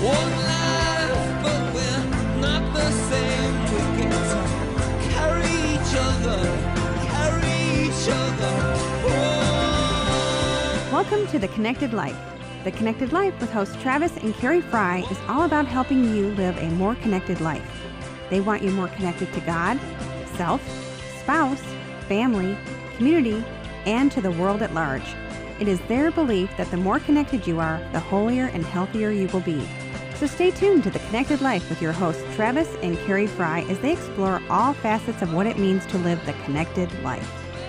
One life, but we're not the same. We get to carry each other. Oh. Welcome to The Connected Life. The Connected Life with hosts Travis and Carrie Fry is all about helping you live a more connected life. They want you more connected to God, self, spouse, family, community, and to the world at large. It is their belief that the more connected you are, the holier and healthier you will be. So stay tuned to The Connected Life with your hosts Travis and Carrie Fry as they explore all facets of what it means to live the connected life.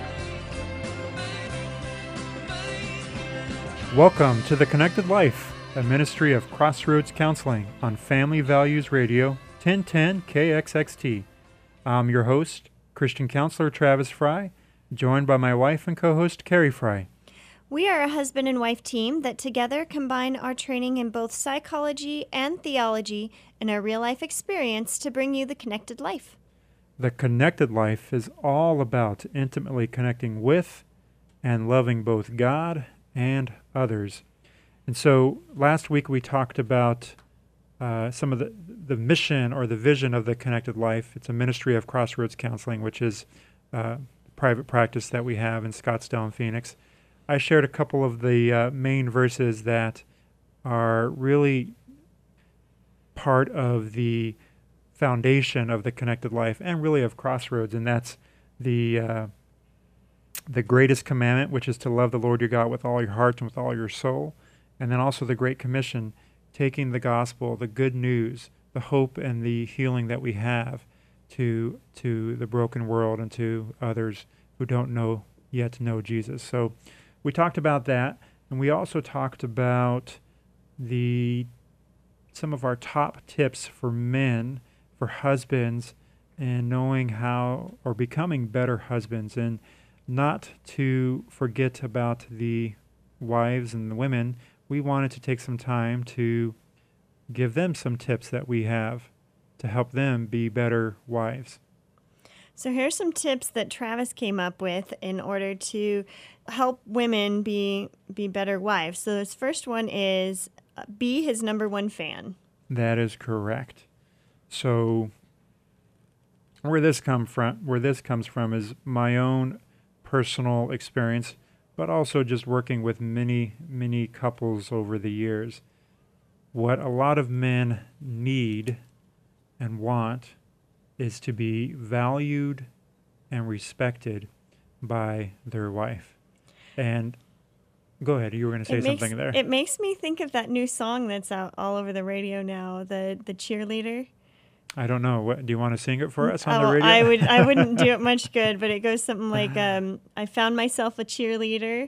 Welcome to The Connected Life, a ministry of Crossroads Counseling on Family Values Radio, 1010 KXXT. I'm your host, Christian counselor Travis Fry, joined by my wife and co-host Carrie Fry. We are a husband and wife team that together combine our training in both psychology and theology and our real-life experience to bring you the connected life. The Connected Life is all about intimately connecting with and loving both God and others. And so last week we talked about some of the mission or the vision of the Connected Life. It's a ministry of Crossroads Counseling, which is a private practice that we have in Scottsdale and Phoenix. I shared a couple of the main verses that are really part of the foundation of the Connected Life and really of Crossroads, and that's the greatest commandment, which is to love the Lord your God with all your heart and with all your soul, and then also the Great Commission, taking the gospel, the good news, the hope and the healing that we have to the broken world and to others who don't yet know Jesus. So we talked about that, and we also talked about some of our top tips for men, for husbands, and knowing how or becoming better husbands, and not to forget about the wives and the women. We wanted to take some time to give them some tips that we have to help them be better wives. So here's some tips that Travis came up with in order to help women be better wives. So this first one is be his number one fan. That is correct. So where this comes from is my own personal experience, but also just working with many, many couples over the years. What a lot of men need and want is to be valued and respected by their wife. And go ahead, you were going to say something there. It makes me think of that new song that's out all over the radio now, the cheerleader. I don't know. What do you want to sing it for us on the radio? I wouldn't do it much good, but it goes something like, I found myself a cheerleader.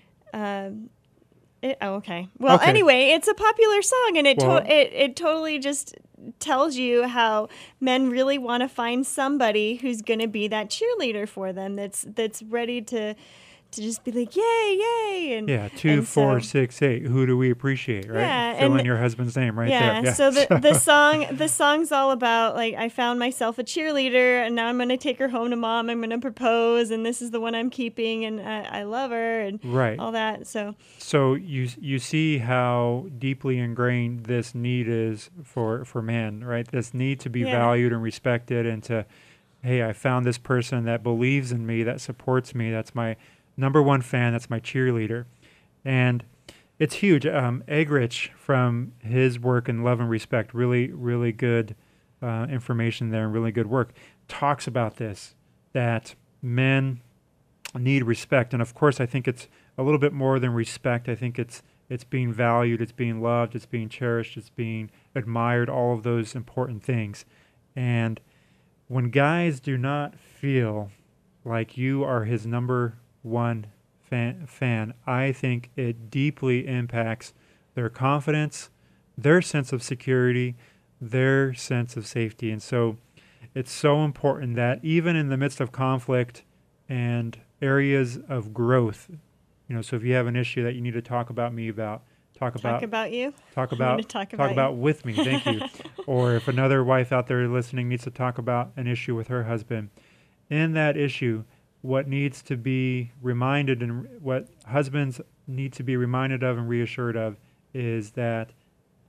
Okay. Well, okay. Anyway, it's a popular song, and it totally just tells you how men really want to find somebody who's going to be that cheerleader for them, that's ready to just be like, yay, yay. And, yeah, 2, 4, 6, 8. Who do we appreciate, right? Yeah, Fill in your husband's name right there. Yeah. So the song's all about, like, I found myself a cheerleader, and now I'm going to take her home to mom. I'm going to propose, and this is the one I'm keeping, and I love her, and right. all that. So you see how deeply ingrained this need is for men, right? This need to be valued and respected, and to, hey, I found this person that believes in me, that supports me, that's my number one fan, that's my cheerleader. And it's huge. Egrich, from his work in Love and Respect, really, really good information there and really good work, talks about this, that men need respect. And of course, I think it's a little bit more than respect. I think it's being valued, it's being loved, it's being cherished, it's being admired, all of those important things. And when guys do not feel like you are his number one fan, I think it deeply impacts their confidence, their sense of security, their sense of safety. And so it's so important that even in the midst of conflict and areas of growth, so if you have an issue that you need to talk about me about, talk about you. Talk about with me. Thank you. Or if another wife out there listening needs to talk about an issue with her husband, in that issue, what needs to be reminded and what husbands need to be reminded of and reassured of is that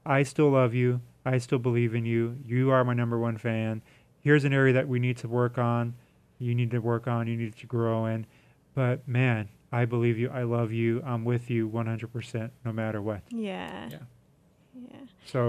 I still love you. I still believe in you. You are my number one fan. Here's an area that we need to work on. You need to work on. You need to grow in. But man, I believe you. I love you. I'm with you 100% no matter what. Yeah. Yeah. Yeah.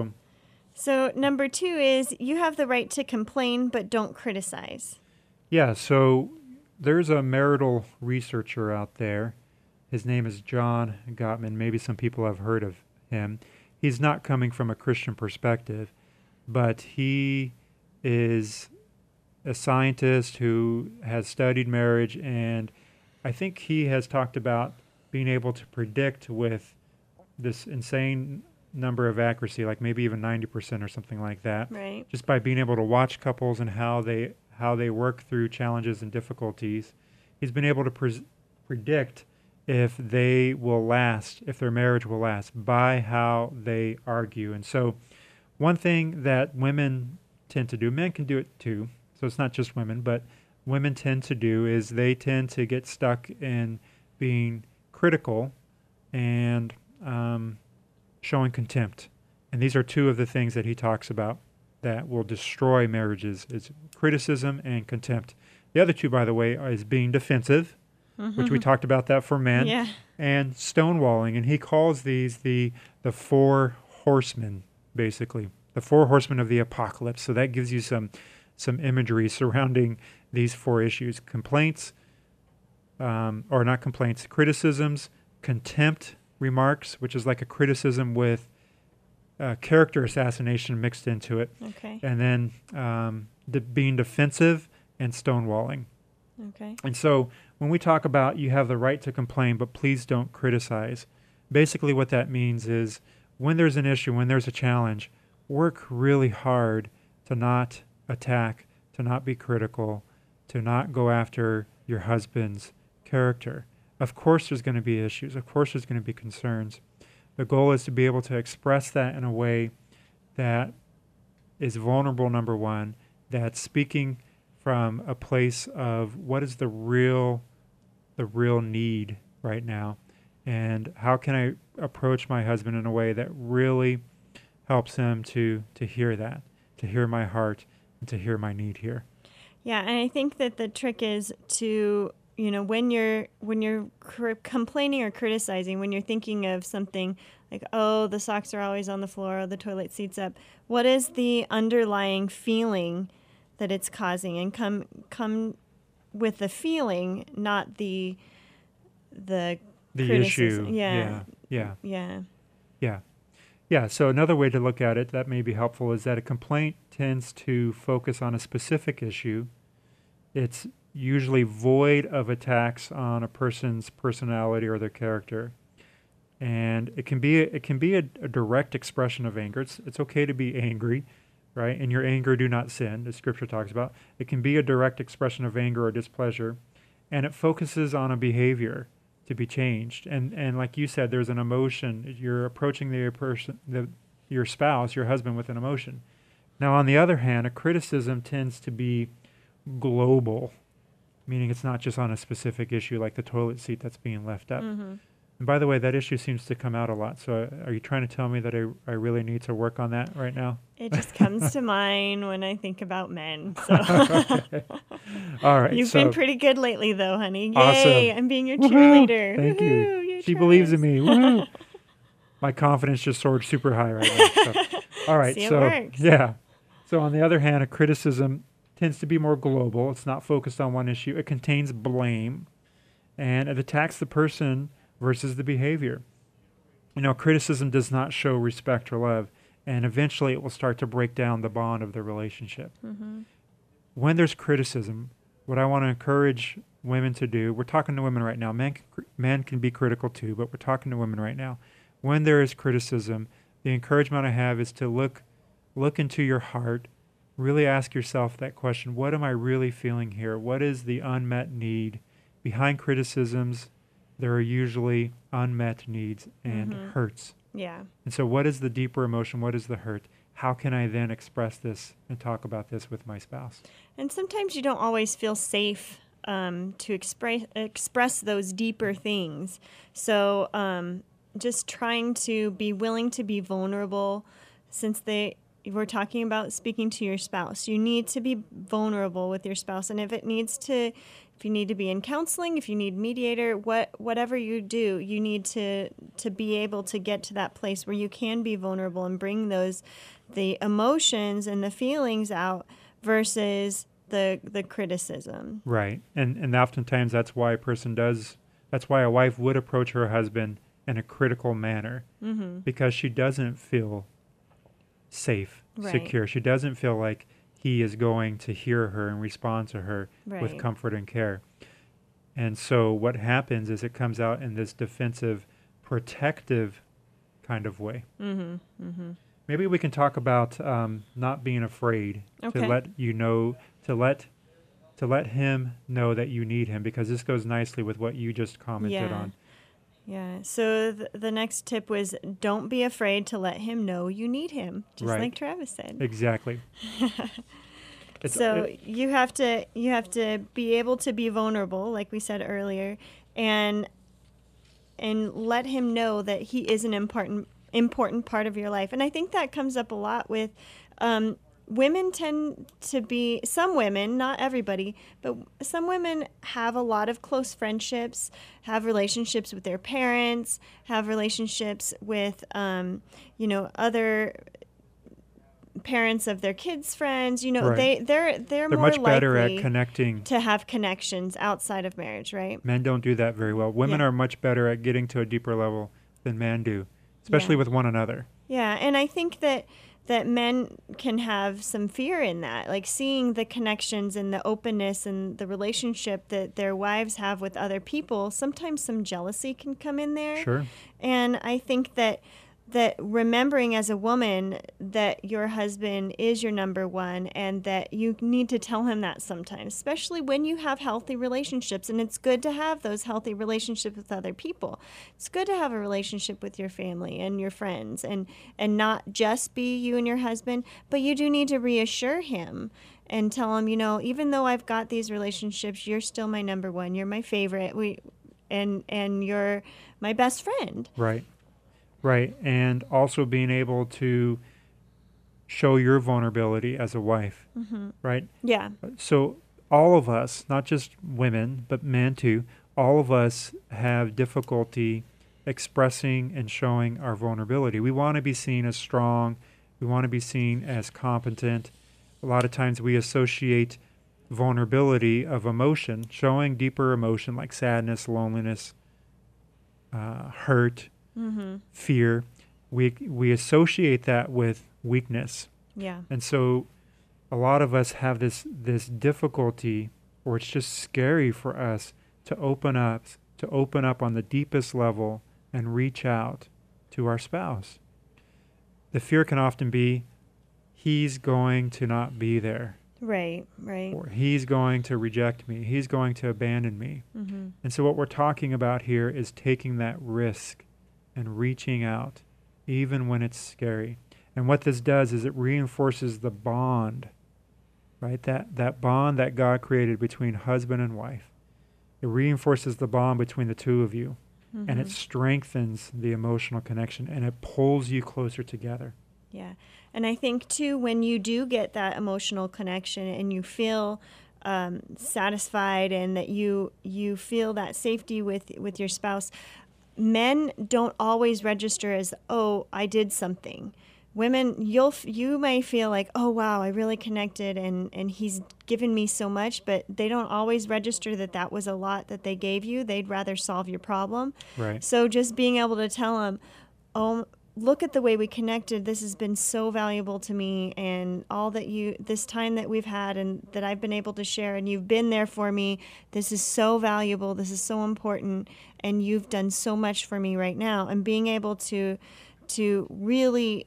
So number 2 is you have the right to complain, but don't criticize. yeah, so there's a marital researcher out there. His name is John Gottman. Maybe some people have heard of him. He's not coming from a Christian perspective, but he is a scientist who has studied marriage, and I think he has talked about being able to predict with this insane number of accuracy, like maybe even 90% or something like that, Right. just by being able to watch couples and how they work through challenges and difficulties. He's been able to predict if they will last, if their marriage will last, by how they argue. And so one thing that women tend to do, men can do it too, so it's not just women, but women tend to do is they tend to get stuck in being critical and showing contempt. And these are two of the things that he talks about that will destroy marriages, is criticism and contempt. The other two, by the way, is being defensive, which we talked about that for men, Yeah. and stonewalling. And he calls these the 4 horsemen, basically, the 4 horsemen of the apocalypse. So that gives you some imagery surrounding these 4 issues: complaints, or not complaints, criticisms, contempt remarks, which is like a criticism with character assassination mixed into it, Okay. and then being defensive and stonewalling. Okay. And so when we talk about you have the right to complain, but please don't criticize, basically what that means is when there's an issue, when there's a challenge, work really hard to not attack, to not be critical, to not go after your husband's character. Of course there's going to be issues. Of course there's going to be concerns. The goal is to be able to express that in a way that is vulnerable, number one, that's speaking from a place of what is the real need right now, and how can I approach my husband in a way that really helps him to hear that, to hear my heart, and to hear my need here. Yeah, and I think that the trick is to, when you're complaining or criticizing, when you're thinking of something like, oh, the socks are always on the floor, or the toilet seat's up, what is the underlying feeling that it's causing? And come with the feeling, not the criticism. Issue. Yeah. Yeah, so another way to look at it that may be helpful is that a complaint tends to focus on a specific issue. It's usually void of attacks on a person's personality or their character. And it can be a direct expression of anger. It's okay to be angry, right? In your anger, do not sin, as Scripture talks about. It can be a direct expression of anger or displeasure, and it focuses on a behavior to be changed. And like you said, there's an emotion. You're approaching your spouse, your husband, with an emotion. Now, on the other hand, a criticism tends to be global, meaning it's not just on a specific issue like the toilet seat that's being left up. Mm-hmm. And by the way, that issue seems to come out a lot. So are you trying to tell me that I really need to work on that right now? It just comes to mind when I think about men. So. All right. You've been pretty good lately, though, honey. Yay, Awesome. I'm being your Woohoo! cheerleader. Thank Woohoo, you. you She believes in Travis. me. Woohoo! My confidence just soared super high right now. So. All right. See, it so works. yeah. So on the other hand, a criticism tends to be more global. It's not focused on one issue. It contains blame, and it attacks the person versus the behavior. Criticism does not show respect or love, and eventually it will start to break down the bond of the relationship. Mm-hmm. When there's criticism, what I want to encourage women to do, we're talking to women right now. Men can be critical too, but we're talking to women right now. When there is criticism, the encouragement I have is to look into your heart, really ask yourself that question, what am I really feeling here? What is the unmet need? Behind criticisms, there are usually unmet needs and hurts. Yeah. And so what is the deeper emotion? What is the hurt? How can I then express this and talk about this with my spouse? And sometimes you don't always feel safe to express those deeper things. So just trying to be willing to be vulnerable, we're talking about speaking to your spouse, you need to be vulnerable with your spouse. And if you need to be in counseling, if you need mediator, whatever you do, you need to be able to get to that place where you can be vulnerable and bring the emotions and the feelings out versus the criticism. Right. And oftentimes that's why a wife would approach her husband in a critical manner, because she doesn't feel safe, secure. She doesn't feel like he is going to hear her and respond to her with comfort and care. And so what happens is it comes out in this defensive, protective kind of way. Maybe we can talk about not being afraid to let you know, to let him know that you need him, because this goes nicely with what you just commented on. Yeah. So the next tip was, don't be afraid to let him know you need him, just like Travis said. Exactly. You have to be able to be vulnerable, like we said earlier, and let him know that he is an important part of your life. And I think that comes up a lot with women tend to be, some women, not everybody, but some women have a lot of close friendships, have relationships with their parents, have relationships with, other parents of their kids' friends. You know, they're more much better likely at connecting to have connections outside of marriage, right? Men don't do that very well. Women are much better at getting to a deeper level than men do, especially with one another. Yeah, and I think that men can have some fear in that, like seeing the connections and the openness and the relationship that their wives have with other people. Sometimes some jealousy can come in there. Sure. And I think that remembering as a woman that your husband is your number one, and that you need to tell him that sometimes, especially when you have healthy relationships. And it's good to have those healthy relationships with other people. It's good to have a relationship with your family and your friends, and not just be you and your husband, but you do need to reassure him and tell him, even though I've got these relationships, you're still my number one. You're my favorite. And you're my best friend. Right. Right, and also being able to show your vulnerability as a wife, right? Yeah. So all of us, not just women, but men too, all of us have difficulty expressing and showing our vulnerability. We want to be seen as strong. We want to be seen as competent. A lot of times we associate vulnerability of emotion, showing deeper emotion like sadness, loneliness, hurt, fear, we associate that with weakness. Yeah. And so a lot of us have this difficulty, or it's just scary for us to open up on the deepest level and reach out to our spouse. The fear can often be, he's going to not be there. Right. Or he's going to reject me. He's going to abandon me. And so what we're talking about here is taking that risk and reaching out, even when it's scary. And what this does is it reinforces the bond, right? That bond that God created between husband and wife. It reinforces the bond between the two of you, and it strengthens the emotional connection, and it pulls you closer together. Yeah. And I think, too, when you do get that emotional connection and you feel satisfied, and that you feel that safety with your spouse, men don't always register as, oh, I did something. Women, you may feel like, oh, wow, I really connected, and he's given me so much, but they don't always register that was a lot that they gave you. They'd rather solve your problem. Right. So just being able to tell them, oh, look at the way we connected. This has been so valuable to me, and all that this time that we've had and that I've been able to share, and you've been there for me. This is so valuable. This is so important, and you've done so much for me right now. And being able to really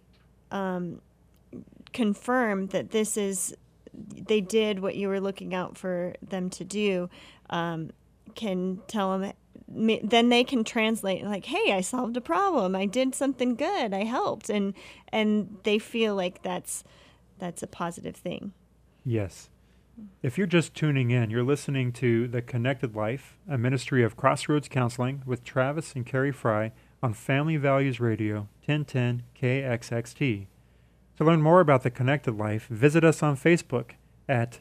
confirm that they did what you were looking out for them to do, can tell them. Then they can translate like, hey, I solved a problem. I did something good. I helped. And they feel like that's a positive thing. Yes. If you're just tuning in, you're listening to The Connected Life, a ministry of Crossroads Counseling with Travis and Carrie Fry on Family Values Radio, 1010 KXXT. To learn more about The Connected Life, visit us on Facebook at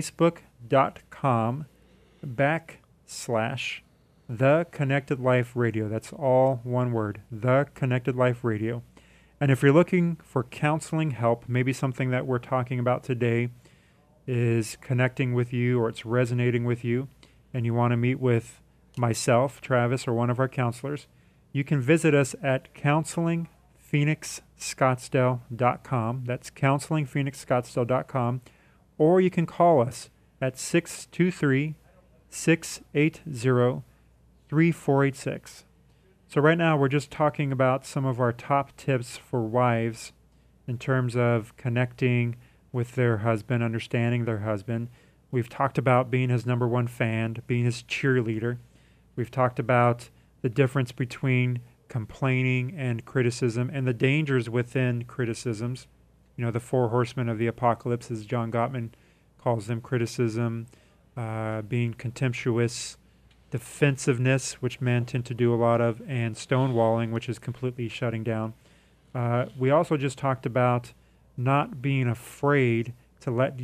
facebook.com/The Connected Life Radio. That's all one word, The Connected Life Radio. And if you're looking for counseling help, maybe something that we're talking about today is connecting with you or it's resonating with you, and you want to meet with myself, Travis, or one of our counselors, you can visit us at counselingphoenixscottsdale.com. That's counselingphoenixscottsdale.com. Or you can call us at 623-680-3486. So right now we're just talking about some of our top tips for wives in terms of connecting with their husband, understanding their husband. We've talked about being his number one fan, being his cheerleader. We've talked about the difference between complaining and criticism and the dangers within criticisms. You know, the 4 horsemen of the apocalypse, as John Gottman calls them: criticism, being contemptuous, defensiveness, which men tend to do a lot of, and stonewalling, which is completely shutting down. We also just talked about not being afraid to let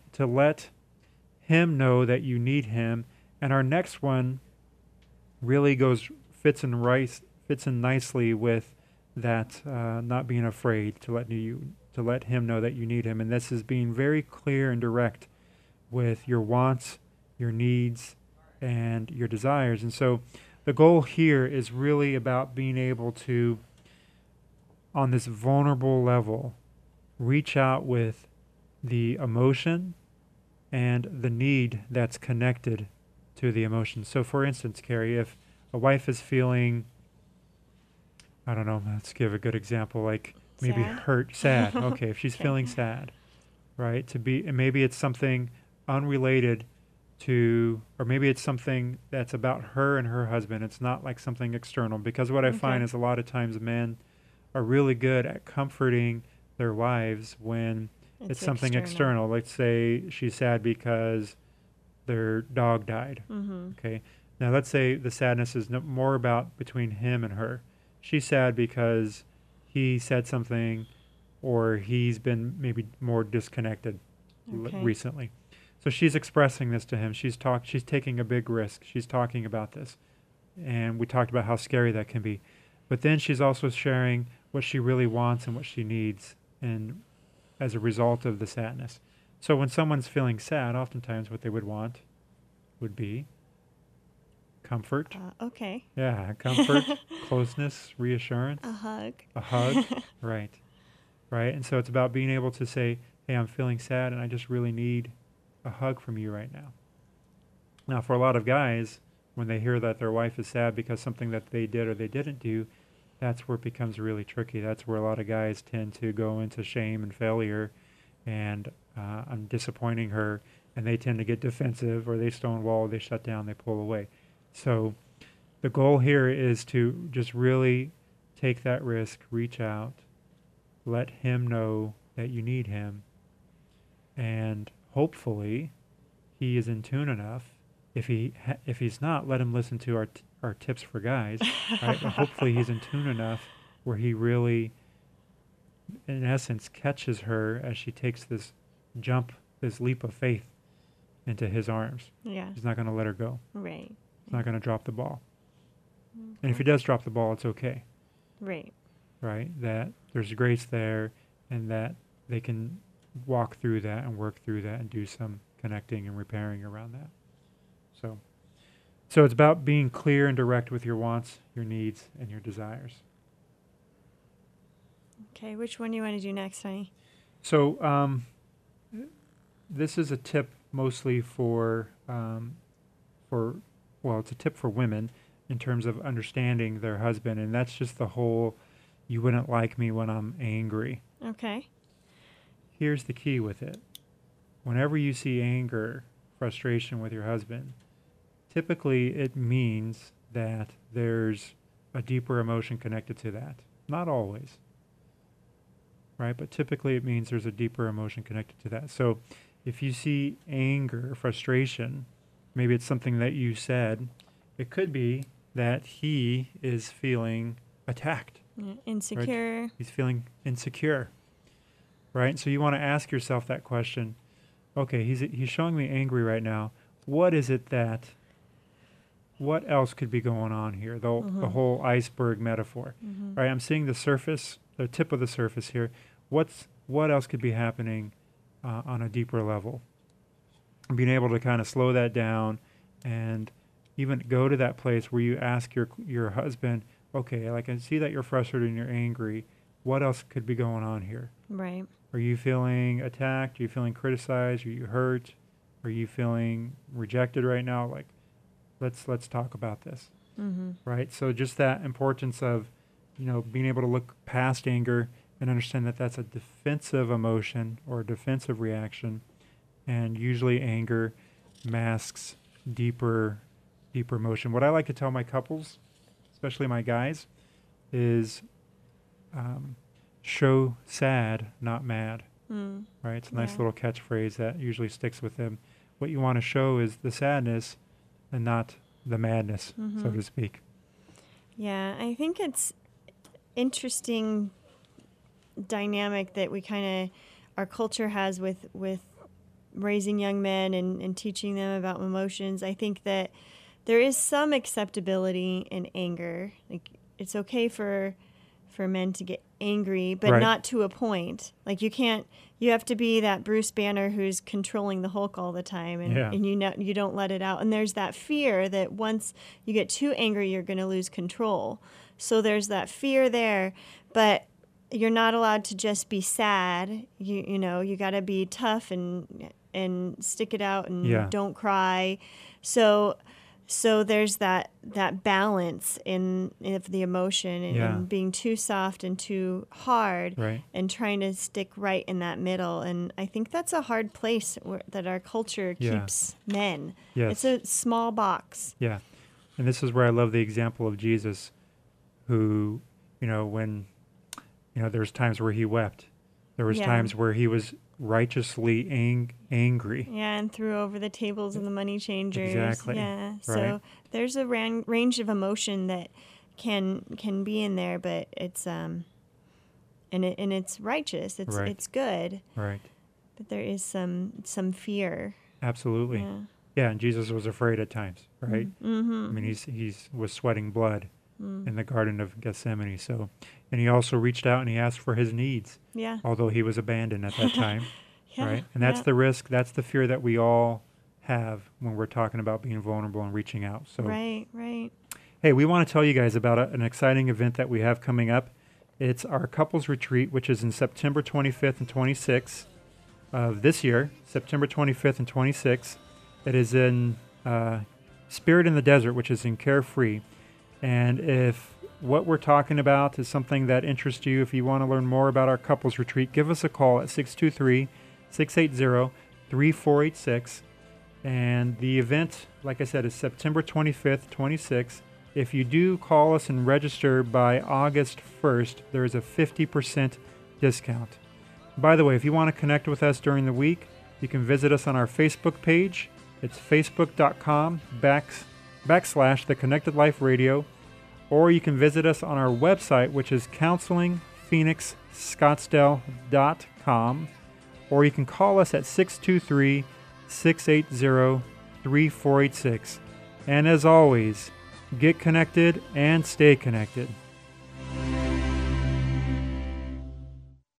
him know that you need him. And our next one really fits in nicely with that, not being afraid to let him know that you need him. And this is being very clear and direct with your wants, your needs, and your desires. And so the goal here is really about being able to, on this vulnerable level, reach out with the emotion and the need that's connected to the emotion. So for instance, Carrie, if a wife is feeling, I don't know, let's give a good example, like maybe sad. Okay, if she's feeling sad, right? And maybe it's something unrelated to, or maybe it's something that's about her and her husband. It's not like something external, because what I find is a lot of times men are really good at comforting their wives when it's something external. Let's say she's sad because their dog died. Okay. Now let's say the sadness is more about between him and her. She's sad because he said something, or he's been maybe more disconnected recently. So she's expressing this to him. She's taking a big risk. She's talking about this. And we talked about how scary that can be. But then she's also sharing what she really wants and what she needs, and as a result of the sadness. So when someone's feeling sad, oftentimes what they would want would be comfort. Okay. Yeah, comfort, closeness, reassurance. A hug. A hug, right. Right, and so it's about being able to say, hey, I'm feeling sad and I just really need a hug from you right now. Now, for a lot of guys, when they hear that their wife is sad because something that they did or they didn't do, that's where it becomes really tricky. That's where a lot of guys tend to go into shame and failure, and I'm disappointing her, and they tend to get defensive, or they stonewall, they shut down, they pull away. So the goal here is to just really take that risk, reach out, let him know that you need him, and hopefully he is in tune enough. If he's not, let him listen to our tips for guys, right? But hopefully he's in tune enough where he really, in essence, catches her as she takes this leap of faith into his arms. Yeah. He's not going to let her go. Right. He's not going to drop the ball. And if he does drop the ball, it's okay. Right. Right? That there's grace there, and that they can walk through that and work through that and do some connecting and repairing around that. So it's about being clear and direct with your wants, your needs, and your desires. Okay, which one do you want to do next, honey? So this is a tip mostly it's a tip for women in terms of understanding their husband, and that's just the whole, you wouldn't like me when I'm angry. Okay. Here's the key with it. Whenever you see anger, frustration with your husband, typically it means that there's a deeper emotion connected to that. Not always, right? But typically it means there's a deeper emotion connected to that. So if you see anger, frustration, maybe it's something that you said, it could be that he is feeling attacked. Insecure. Right? He's feeling insecure. right? So you want to ask yourself that question. Okay, he's showing me angry right now. What is it that, what else could be going on here? The whole iceberg metaphor, right? I'm seeing the surface, the tip of the surface here. What else could be happening on a deeper level? Being able to kind of slow that down and even go to that place where you ask your husband, okay, like I see that you're frustrated and you're angry. What else could be going on here? Right. Are you feeling attacked? Are you feeling criticized? Are you hurt? Are you feeling rejected right now? Like, let's talk about this, right? So just that importance of, being able to look past anger and understand that that's a defensive emotion or a defensive reaction, and usually anger masks deeper emotion. What I like to tell my couples, especially my guys, is show sad, not mad. Right? It's a nice little catchphrase that usually sticks with them. What you want to show is the sadness and not the madness, so to speak. Yeah, I think it's interesting dynamic that our culture has with raising young men and teaching them about emotions. I think that there is some acceptability in anger. Like, it's okay for men to get angry, but not to a point. Like, you have to be that Bruce Banner who's controlling the Hulk all the time, and you don't let it out. And there's that fear that once you get too angry, you're going to lose control. So there's that fear there, but you're not allowed to just be sad. You got to be tough and stick it out and don't cry. So there's that balance of the emotion and being too soft and too hard, and trying to stick right in that middle. And I think that's a hard place that our culture keeps men. Yes. It's a small box. Yeah. And this is where I love the example of Jesus, who, when, there's times where he wept. There was times where he was righteously angry. Yeah, and threw over the tables and the money changers. Exactly. Yeah. Right. So there's a range of emotion that can be in there, but it's and it's righteous. It's good. Right. But there is some fear. Absolutely. Yeah, and Jesus was afraid at times, right? I mean, he was sweating blood in the Garden of Gethsemane. So, and he also reached out and he asked for his needs. Yeah. Although he was abandoned at that time, right? And that's the risk. That's the fear that we all have when we're talking about being vulnerable and reaching out. So, right. Hey, we want to tell you guys about an exciting event that we have coming up. It's our couples retreat, which is in September 25th and 26th of this year. September 25th and 26th. It is in Spirit in the Desert, which is in Carefree. And if what we're talking about is something that interests you, if you want to learn more about our couples retreat, give us a call at 623-680-3486. And the event, like I said, is September 25th, 26th. If you do call us and register by August 1st, there is a 50% discount. By the way, if you want to connect with us during the week, you can visit us on our Facebook page. It's facebook.com/The Connected Life Radio, or you can visit us on our website, which is counselingphoenixscottsdale.com, or you can call us at 623-680-3486. And as always, get connected and stay connected.